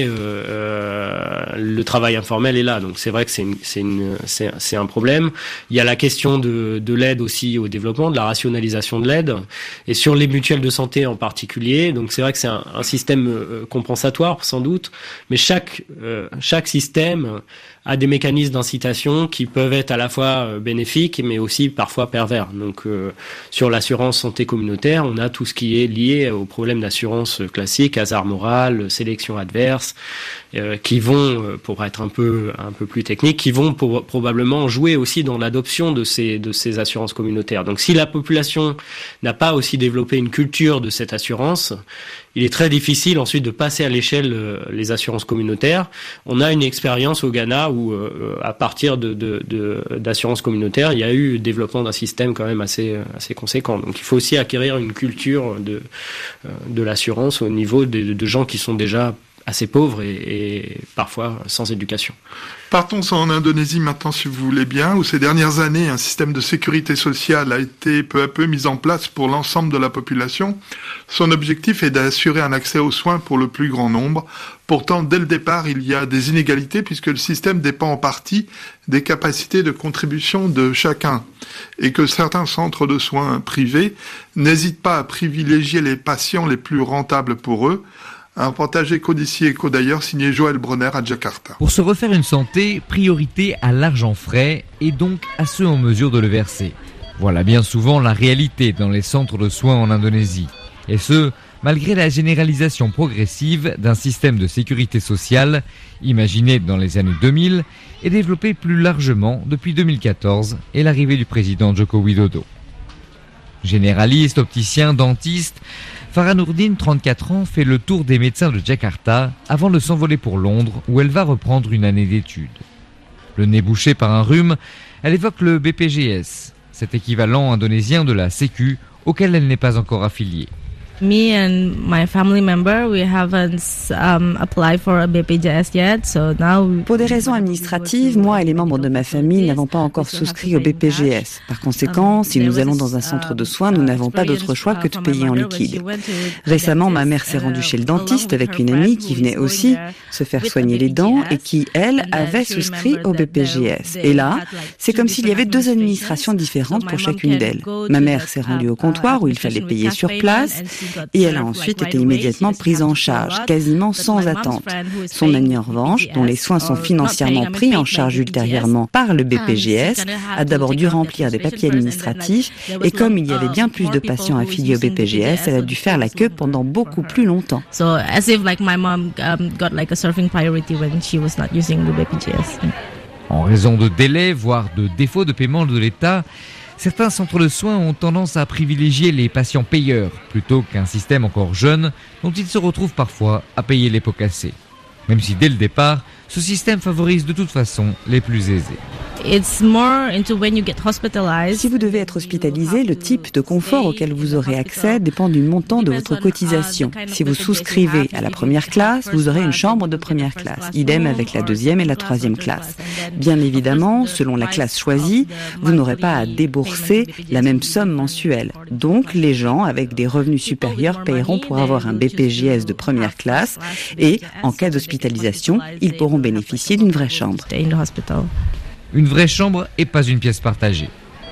le travail informel est là. Donc c'est vrai que c'est un problème. Il y a la question de l'aide aussi au développement, de la rationalisation de l'aide, et sur les mutuelles de santé en particulier. Donc c'est vrai que c'est un système compensatoire sans doute, mais chaque système a des mécanismes d'incitation qui peuvent être à la fois bénéfiques mais aussi parfois pervers. Donc sur l'assurance santé communautaire, on a tout ce qui est lié aux problèmes d'assurance classique, hasard moral, sélection adverse, qui vont, pour être un peu plus technique, qui vont probablement jouer aussi dans l'adoption de ces assurances communautaires. Donc si la population n'a pas aussi développé une culture de cette assurance, il est très difficile ensuite de passer à l'échelle les assurances communautaires. On a une expérience au Ghana où, à partir d'assurances communautaires, il y a eu le développement d'un système quand même assez conséquent. Donc il faut aussi acquérir une culture de l'assurance au niveau de gens qui sont déjà assez pauvres et parfois sans éducation. Partons en Indonésie maintenant, si vous voulez bien, où ces dernières années, un système de sécurité sociale a été peu à peu mis en place pour l'ensemble de la population. Son objectif est d'assurer un accès aux soins pour le plus grand nombre. Pourtant, dès le départ, il y a des inégalités puisque le système dépend en partie des capacités de contribution de chacun et que certains centres de soins privés n'hésitent pas à privilégier les patients les plus rentables pour eux. Un reportage Éco d'ici, Éco d'ailleurs, signé Joël Bronner à Jakarta. Pour se refaire une santé, priorité à l'argent frais et donc à ceux en mesure de le verser. Voilà bien souvent la réalité dans les centres de soins en Indonésie. Et ce, malgré la généralisation progressive d'un système de sécurité sociale imaginé dans les années 2000 et développé plus largement depuis 2014 et l'arrivée du président Joko Widodo. Généraliste, opticien, dentiste, Farah Nourdine, 34 ans, fait le tour des médecins de Jakarta avant de s'envoler pour Londres où elle va reprendre une année d'études. Le nez bouché par un rhume, elle évoque le BPJS, cet équivalent indonésien de la Sécu auquel elle n'est pas encore affiliée. Me and my family member, we haven't applied for a BPJS yet, so now. Pour des raisons administratives, moi et les membres de ma famille n'avons pas encore souscrit au BPJS. Par conséquent, si nous allons dans un centre de soins, nous n'avons pas d'autre choix que de payer en liquide. Récemment, ma mère s'est rendue chez le dentiste avec une amie qui venait aussi se faire soigner les dents et qui, elle, avait souscrit au BPJS. Et là, c'est comme s'il y avait deux administrations différentes pour chacune d'elles. Ma mère s'est rendue au comptoir où il fallait payer sur place. Et elle a ensuite été immédiatement prise en charge, quasiment sans attente. Son amie en revanche, dont les soins sont financièrement pris en charge ultérieurement par le BPJS, a d'abord dû remplir des papiers administratifs et comme il y avait bien plus de patients affiliés au BPJS, elle a dû faire la queue pendant beaucoup plus longtemps. So as if like my mom got like a surfing priority when she was not using the BPJS. En raison de délais, voire de défauts de paiement de l'État, certains centres de soins ont tendance à privilégier les patients payeurs plutôt qu'un système encore jeune dont ils se retrouvent parfois à payer les pots cassés. Même si dès le départ, ce système favorise de toute façon les plus aisés. It's more into when you get hospitalized. Si vous devez être hospitalisé, le type de confort auquel vous aurez accès dépend du montant de votre cotisation. Si vous souscrivez à la première classe, vous aurez une chambre de première classe. Idem avec la deuxième et la troisième classe. Bien évidemment, selon la classe choisie, vous n'aurez pas à débourser la même somme mensuelle. Donc, les gens avec des revenus supérieurs paieront pour avoir un BPJS de première classe et, en cas d'hospitalisation, ils pourront bénéficier d'une vraie chambre. Une vraie chambre et pas une pièce partagée.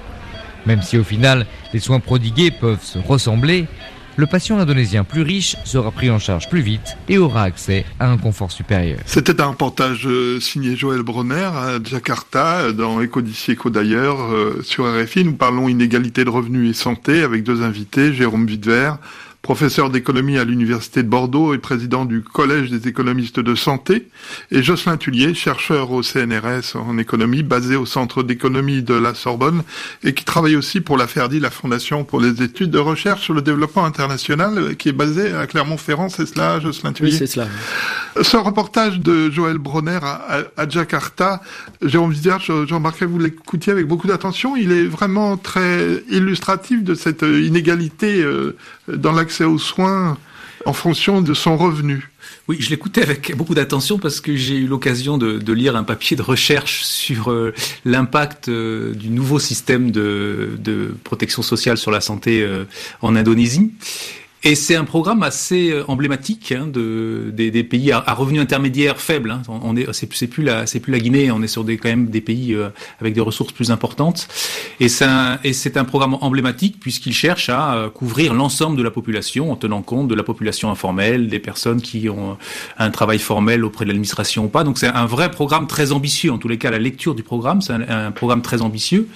Même si au final, les soins prodigués peuvent se ressembler, le patient indonésien plus riche sera pris en charge plus vite et aura accès à un confort supérieur. C'était un reportage signé Joël Bronner à Jakarta, dans Éco d'ici, Éco d'ailleurs, sur RFI. Nous parlons inégalité de revenus et santé avec deux invités, Jérôme Wiedwer, professeur d'économie à l'Université de Bordeaux et président du Collège des économistes de santé, et Jocelyn Tullier, chercheur au CNRS en économie, basé au Centre d'économie de la Sorbonne, et qui travaille aussi pour la FERDI, la Fondation pour les études de recherche sur le développement international, qui est basée à Clermont-Ferrand. C'est cela, Jocelyn Tullier? Oui, c'est cela. Ce reportage de Joël Bronner à Jakarta, Jérôme Wiedwer, je remarquais que vous l'écoutiez avec beaucoup d'attention. Il est vraiment très illustratif de cette inégalité dans l'accès aux soins en fonction de son revenu. Oui, je l'écoutais avec beaucoup d'attention parce que j'ai eu l'occasion de lire un papier de recherche sur l'impact du nouveau système de protection sociale sur la santé en Indonésie. Et c'est un programme assez emblématique des pays à revenus intermédiaires faibles. C'est plus la Guinée, on est sur quand même des pays avec des ressources plus importantes. Et c'est un programme emblématique puisqu'il cherche à couvrir l'ensemble de la population en tenant compte de la population informelle, des personnes qui ont un travail formel auprès de l'administration ou pas. Donc c'est un vrai programme très ambitieux. En tous les cas, la lecture du programme, c'est un programme très ambitieux.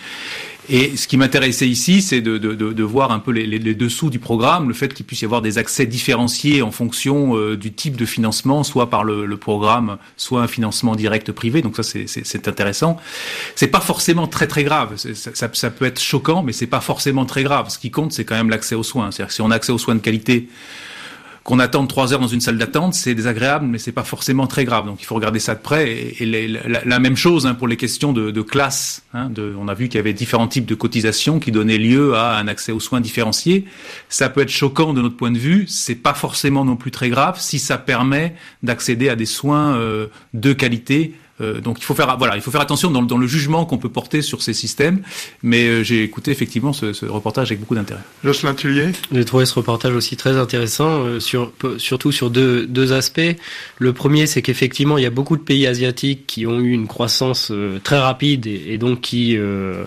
Et ce qui m'intéressait ici, c'est de voir un peu les dessous du programme, le fait qu'il puisse y avoir des accès différenciés en fonction du type de financement, soit par le programme, soit un financement direct privé. Donc ça, c'est intéressant. C'est pas forcément très très grave. Ça peut être choquant, mais c'est pas forcément très grave. Ce qui compte, c'est quand même l'accès aux soins. C'est-à-dire que si on a accès aux soins de qualité, qu'on attende 3 heures dans une salle d'attente, c'est désagréable, mais c'est pas forcément très grave. Donc il faut regarder ça de près. Et la même chose pour les questions de classe. On a vu qu'il y avait différents types de cotisations qui donnaient lieu à un accès aux soins différenciés. Ça peut être choquant de notre point de vue. C'est pas forcément non plus très grave si ça permet d'accéder à des soins de qualité. Donc il faut faire attention dans le jugement qu'on peut porter sur ces systèmes, mais j'ai écouté effectivement ce reportage avec beaucoup d'intérêt. Jocelyn Tullier. J'ai trouvé ce reportage aussi très intéressant, surtout sur deux aspects. Le premier, c'est qu'effectivement il y a beaucoup de pays asiatiques qui ont eu une croissance très rapide et donc qui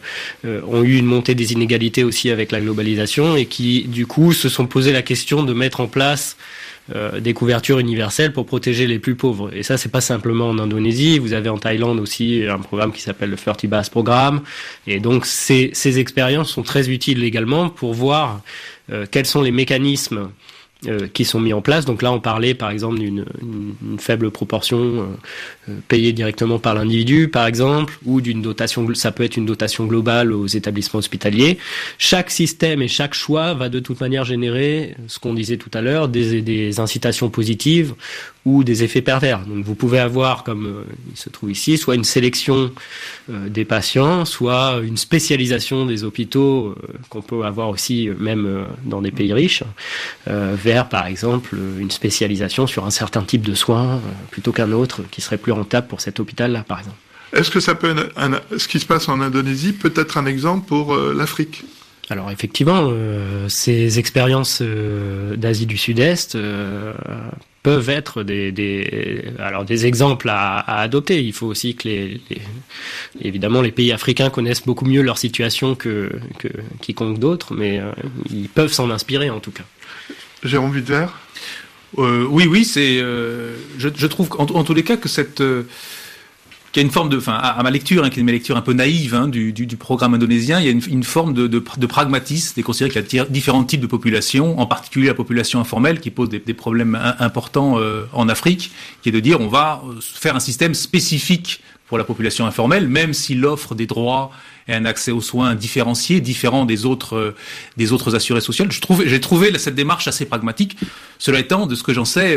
ont eu une montée des inégalités aussi avec la globalisation et qui du coup se sont posé la question de mettre en place des couvertures universelles pour protéger les plus pauvres. Et ça, c'est pas simplement en Indonésie. Vous avez en Thaïlande aussi un programme qui s'appelle le 30 Baht Programme. Et donc, ces expériences sont très utiles également pour voir quels sont les mécanismes qui sont mis en place. Donc là, on parlait par exemple d'une faible proportion payée directement par l'individu, par exemple, ou d'une dotation, ça peut être une dotation globale aux établissements hospitaliers. Chaque système et chaque choix va de toute manière générer, ce qu'on disait tout à l'heure, des incitations positives ou des effets pervers. Donc vous pouvez avoir, comme il se trouve ici, soit une sélection des patients, soit une spécialisation des hôpitaux qu'on peut avoir aussi même dans des pays riches, vers par exemple une spécialisation sur un certain type de soins plutôt qu'un autre qui serait plus rentable pour cet hôpital-là, par exemple. Est-ce que ça peut ce qui se passe en Indonésie peut être un exemple pour l'Afrique ? Alors effectivement, ces expériences d'Asie du Sud-Est peuvent être des exemples à adopter. Il faut aussi que évidemment les pays africains connaissent beaucoup mieux leur situation que quiconque d'autre, mais ils peuvent s'en inspirer en tout cas. Jérôme Wittwer. Oui, c'est. Je trouve en tous les cas que qu'il y a une forme à ma lecture, qui est une lecture un peu naïve du programme indonésien, il y a une forme de pragmatisme, de considérer qu'il y a différents types de populations, en particulier la population informelle qui pose des problèmes importants en Afrique, qui est de dire on va faire un système spécifique pour la population informelle, même s'il offre des droits et un accès aux soins différenciés, différents des autres assurés sociaux. J'ai trouvé cette démarche assez pragmatique. Cela étant, de ce que j'en sais,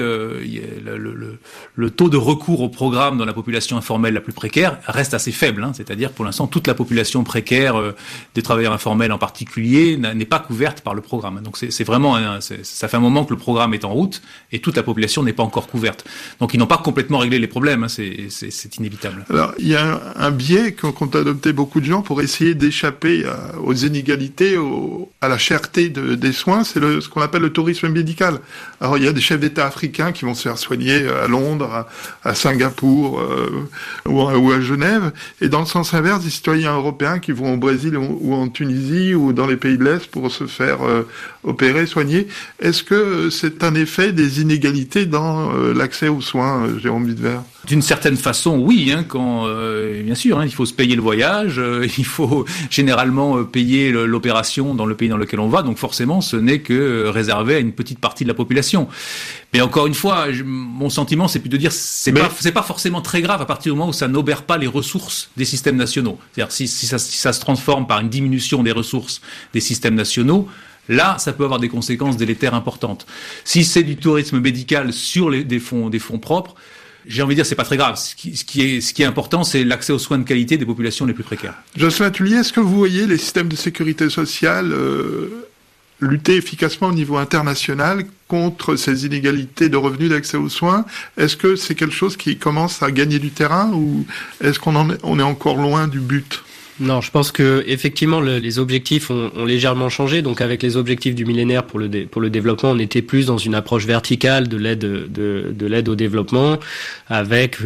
le taux de recours au programme dans la population informelle la plus précaire reste assez faible. C'est-à-dire, pour l'instant, toute la population précaire des travailleurs informels en particulier n'est pas couverte par le programme. Donc c'est vraiment, ça fait un moment que le programme est en route et toute la population n'est pas encore couverte. Donc ils n'ont pas complètement réglé les problèmes. C'est inévitable. Alors il y a un biais qu'ont adopté beaucoup de gens pour essayer d'échapper aux inégalités, à la cherté des soins, c'est ce qu'on appelle le tourisme médical. Alors il y a des chefs d'État africains qui vont se faire soigner à Londres, à Singapour ou à Genève, et dans le sens inverse, des citoyens européens qui vont au Brésil ou en Tunisie ou dans les pays de l'Est pour se faire opérer, soigner. Est-ce que c'est un effet des inégalités dans l'accès aux soins, Jérôme Wittwer ? D'une certaine façon, oui, quand bien sûr, il faut se payer le voyage, il faut généralement payer l'opération dans le pays dans lequel on va, donc forcément, ce n'est que réservé à une petite partie de la population. Mais encore une fois, mon sentiment, c'est plus de dire, c'est pas forcément très grave à partir du moment où ça n'obère pas les ressources des systèmes nationaux. C'est-à-dire si ça se transforme par une diminution des ressources des systèmes nationaux. Là, ça peut avoir des conséquences délétères importantes. Si c'est du tourisme médical sur des fonds propres, j'ai envie de dire, c'est pas très grave. Ce qui est important, c'est l'accès aux soins de qualité des populations les plus précaires. Jocelyn Tullier, est-ce que vous voyez les systèmes de sécurité sociale lutter efficacement au niveau international contre ces inégalités de revenus d'accès aux soins? Est-ce que c'est quelque chose qui commence à gagner du terrain ou est-ce on est encore loin du but? Non, je pense que effectivement les objectifs ont légèrement changé. Donc avec les objectifs du millénaire pour le développement, on était plus dans une approche verticale de l'aide au développement, avec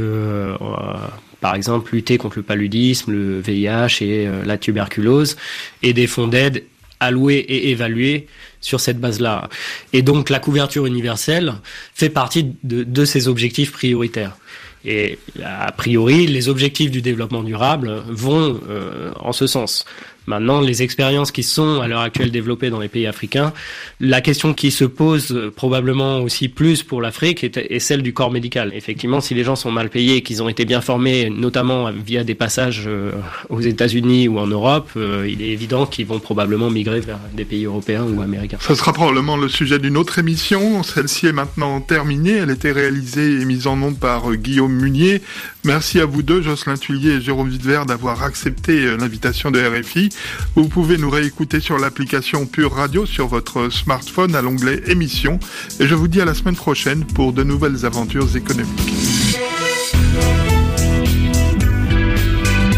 par exemple lutter contre le paludisme, le VIH et la tuberculose, et des fonds d'aide alloués et évalués sur cette base-là. Et donc la couverture universelle fait partie de ces objectifs prioritaires. Et a priori, les objectifs du développement durable vont en ce sens. Maintenant, les expériences qui sont à l'heure actuelle développées dans les pays africains, la question qui se pose probablement aussi plus pour l'Afrique est celle du corps médical. Effectivement, si les gens sont mal payés et qu'ils ont été bien formés, notamment via des passages aux États-Unis ou en Europe, il est évident qu'ils vont probablement migrer vers des pays européens ou américains. Ça sera probablement le sujet d'une autre émission. Celle-ci est maintenant terminée. Elle était réalisée et mise en onde par Guillaume Munier. Merci à vous deux, Jocelyn Tullier et Jérôme Wittwer, d'avoir accepté l'invitation de RFI. Vous pouvez nous réécouter sur l'application Pure Radio sur votre smartphone à l'onglet émissions. Et je vous dis à la semaine prochaine pour de nouvelles aventures économiques.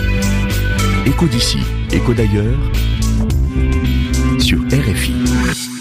Écho d'ici, écho d'ailleurs sur RFI.